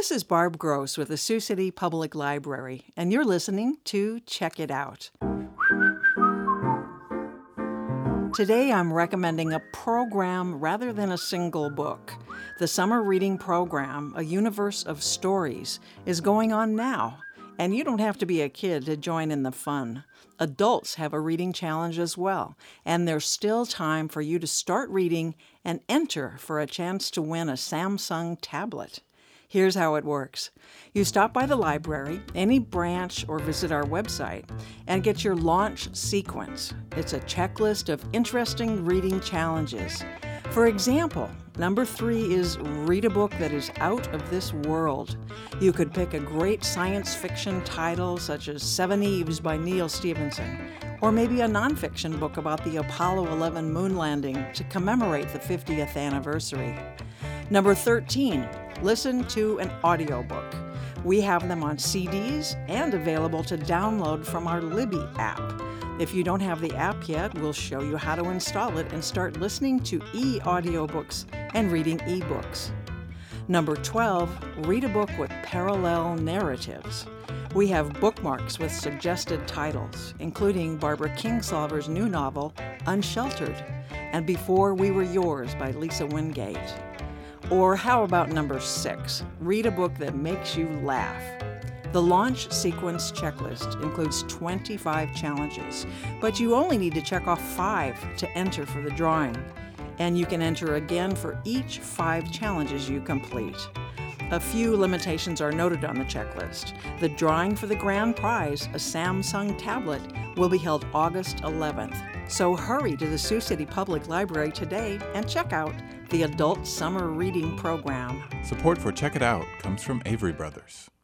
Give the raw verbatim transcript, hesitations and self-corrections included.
This is Barb Gross with the Sioux City Public Library, and you're listening to Check It Out. Today I'm recommending a program rather than a single book. The Summer Reading Program, A Universe of Stories, is going on now, and you don't have to be a kid to join in the fun. Adults have a reading challenge as well, and there's still time for you to start reading and enter for a chance to win a Samsung tablet. Here's how it works. You stop by the library, any branch, or visit our website, and get your launch sequence. It's a checklist of interesting reading challenges. For example, number three is read a book that is out of this world. You could pick a great science fiction title such as Seven Eves by Neal Stephenson, or maybe a nonfiction book about the Apollo eleven moon landing to commemorate the fiftieth anniversary. Number thirteen, listen to an audiobook. We have them on C Ds and available to download from our Libby app. If you don't have the app yet, we'll show you how to install it and start listening to e-audiobooks and reading ebooks. Number twelve, read a book with parallel narratives. We have bookmarks with suggested titles, including Barbara Kingsolver's new novel, Unsheltered, and Before We Were Yours by Lisa Wingate. Or how about number six, read a book that makes you laugh. The launch sequence checklist includes twenty-five challenges, but you only need to check off five to enter for the drawing. And you can enter again for each five challenges you complete. A few limitations are noted on the checklist. The drawing for the grand prize, a Samsung tablet, will be held August eleventh. So hurry to the Sioux City Public Library today and check out the Adult Summer Reading Program. Support for Check It Out comes from Avery Brothers.